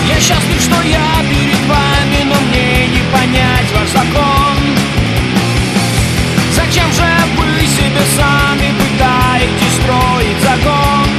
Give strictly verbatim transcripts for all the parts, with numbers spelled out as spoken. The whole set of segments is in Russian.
Я счастлив, что я перед вами, но мне не понять ваш закон. Зачем же вы себе сами пытаетесь строить закон?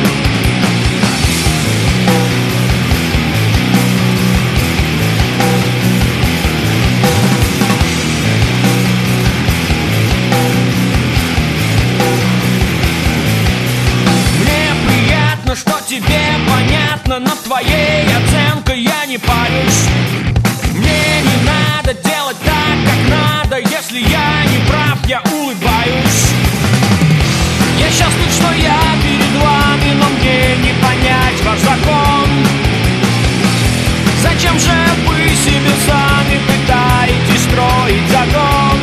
Мне приятно, что тебе понятно, но твоей оценкой я не парюсь. Мне не надо делать так, как надо. Если я не прав, я улыбаюсь. Я счастлив, что я перед вами, но мне не понять ваш закон. Зачем же вы себе сами пытаетесь строить закон?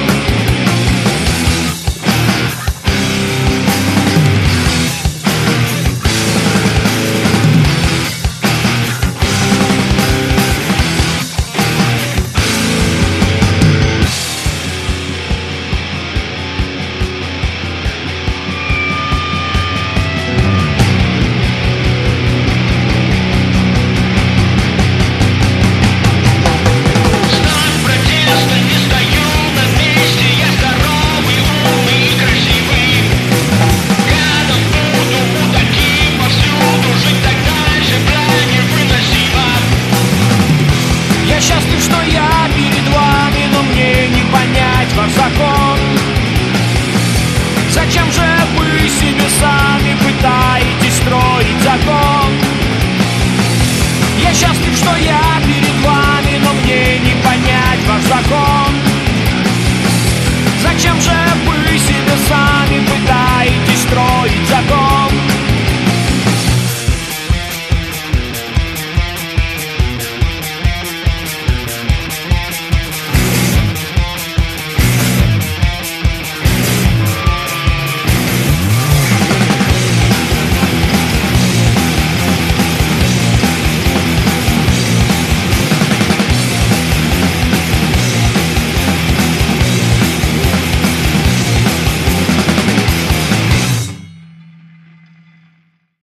Я счастлив, что я перед вами, но мне не понять ваш закон. Зачем же вы себе сами пытаетесь строить закон? Я счастлив, что я перед вами, но мне не понять ваш закон.